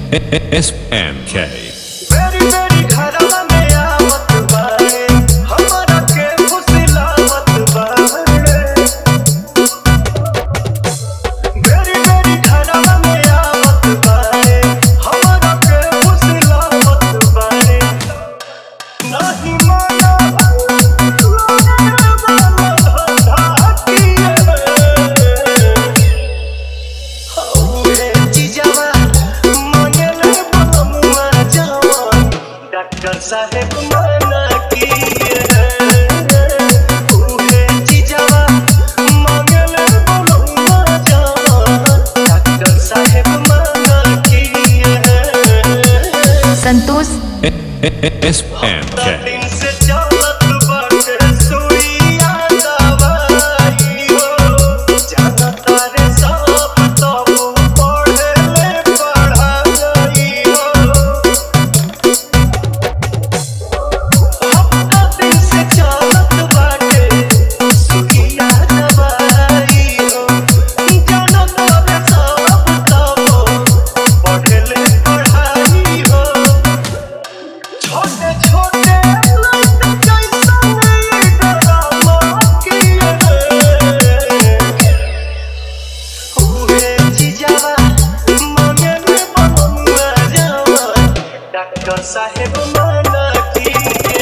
SNK मेरी मेरी घरवा में आवत बारे हमरा के फुसिलावत बारे मेरी मेरी घरवा में आवत बारे हमरा के फुसिलावत बारे नहीं माना डॉक्टर साहेब मना किए उहे चीजवा मांगले बोलुआ जवान डॉक्टर साहेब मना किए संतोष SNK दिन से चलत बाटे सुइया दवाई हो जाना तारे सब तब पढ़े ले पढ़ाई हो दिन से चलत बाटे सुइया दवाई हो जाना तारे सब तब पढ़े ले पढ़ाई हो छोटे छोटे लड़के कैसा नहीं डरावा किए उहे चीजवा मांगले बोलुआ जवान डॉक्टर साहेब मना किए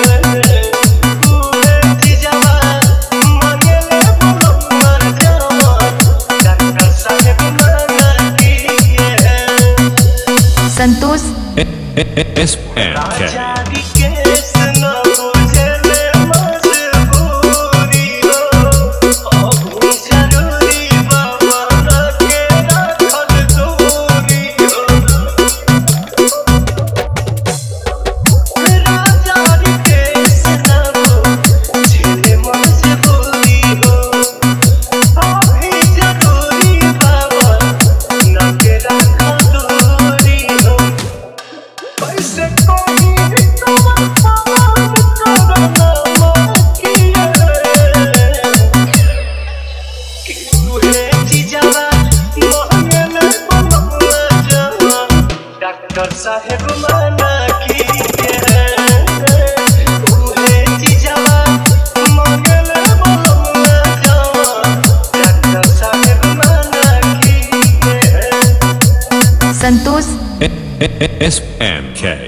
उहे चीजवा मांगले बोलुआ जवान डॉक्टर साहेब मना किए संतोष SNK जागी केस न बुझले मजबूरी हो अभी जरूरी बाबा के रखल दूरी हो जागी केस न बुझले मजबूरी हो अभी जरूरी बाबा के रखल दूरी हो कैसे कोई तमन पावन करना किए कि उहे चीजवा मांगले बोलुआ जवान डॉक्टर साहेब मना किए उहे चीजवा मांगले बोलुआ जवान डॉक्टर साहेब मना किए संतोष SNK